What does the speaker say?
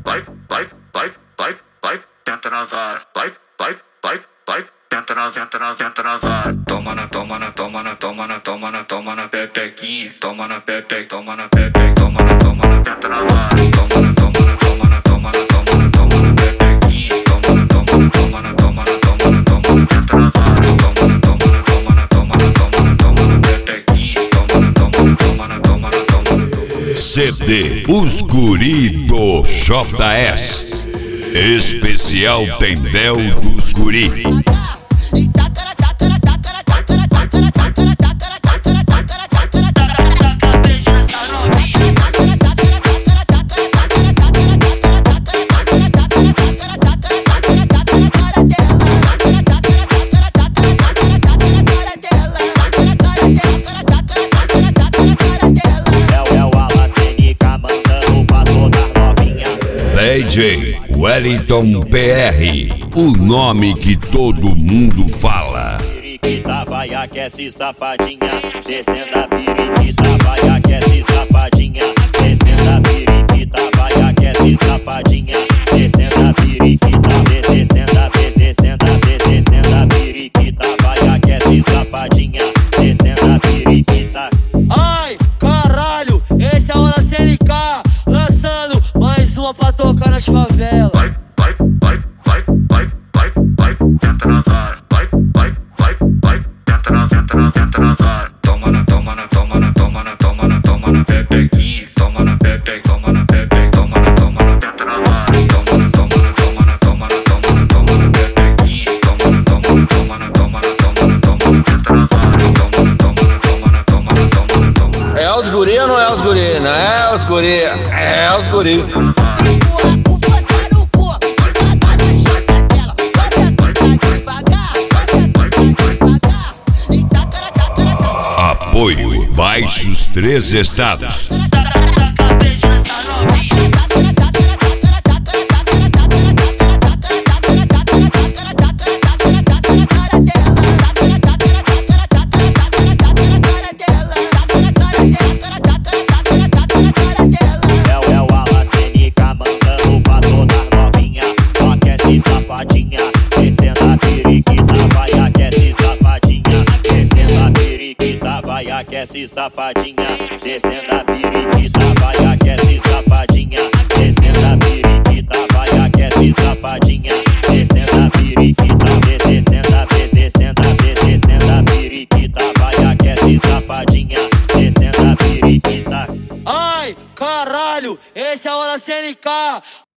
tenta na vara, vai, tenta na vara. Toma na pepequinha, toma na pepeca, toma na pepeca, tenta na vara. Toma na pepequinha, tenta na vara. CD Os Guri do JS. Especial Tendel dos Guri. DJ Wellington PR, o nome que todo mundo fala. Periquita vai, aquece safadinha, descendo a periquita vai, aquece safadinha, descendo a periquita vai, aquece safadinha, descendo a periquita, descendo a periquita vai, aquece safadinha, descendo a periquita. Ai, caralho, esse é o LCNK, lançando mais uma pra tocar nas favelas. Vai, tenta na vara, vai, tenta na vara. Toma na pepequinha, toma na pepeca, tenta na vara. Toma na pepequinha, tenta na vara. É os guri ou não é os guri? Não é os guri, é os guri. Apoio Baixos 3 Estados. É o LCNK mandando pra todas novinha, aquece safadinha, descendo a periquita vai, aquece safadinha, descendo a periquita vai, aquece safadinha, descendo a periquita vai, aquece safadinha, descendo a periquita vai, aquece safadinha, descendo a periquita, descendo a periquita vai, aquece safadinha, descendo a periquita. Ai, caralho, esse é o LCNK.